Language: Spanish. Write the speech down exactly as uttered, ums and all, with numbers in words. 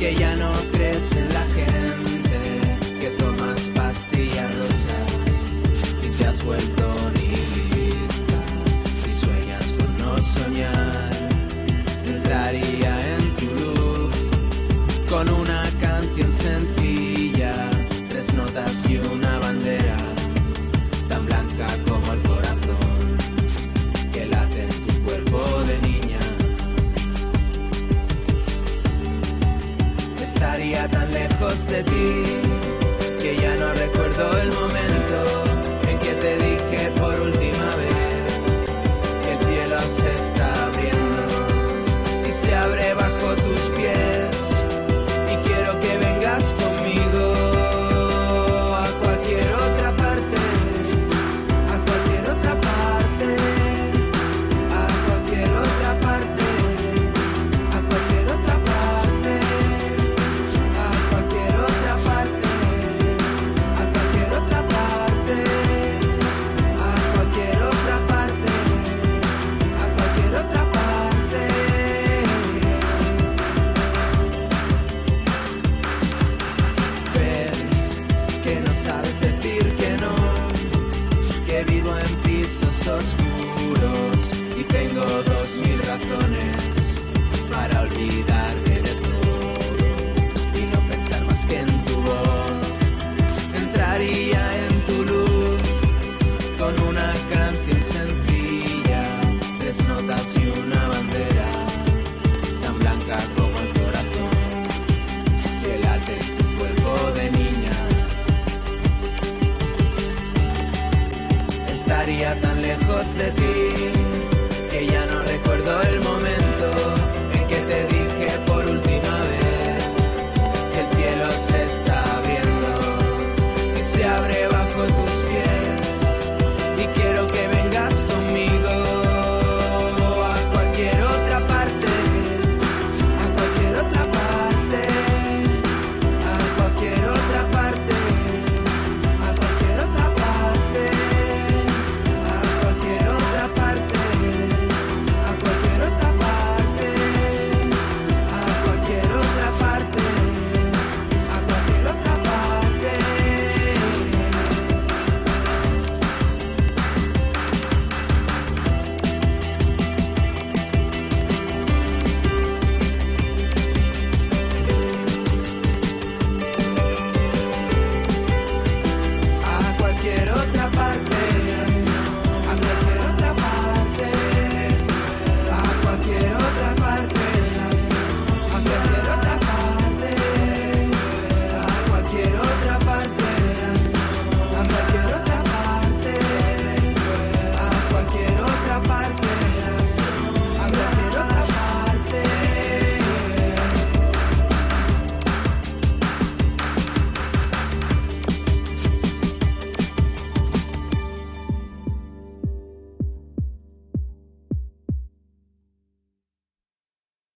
que ya no crees en la gente, que tomas pastillas rosas y te has vuelto nihilista y sueñas con no soñar. Entraría en tu luz con una canción sencilla, tres notas y una bandera tan blanca como el corazón que late en tu cuerpo de niña. Estaría tan lejos de ti que ya no recuerdo el momento en que te dije por última vez que el cielo se está abriendo y se abre bajo tus pies, y quiero que vengas conmigo a cualquier otra parte, a cualquier otra parte, a cualquier otra parte, a cualquier otra parte, a cualquier otra parte, a cualquier otra parte, a cualquier otra parte, a cualquier otra parte. Ver que no sabes decir que no, que vivo en pisos oscuros y tengo dos mil razones para olvidarme de todo y no pensar más que en tu voz. Entraría en tu luz con una canción sencilla, tres notas y una bandera tan blanca como el corazón que late en tu cuerpo de niña. Estaría tan lejos de ti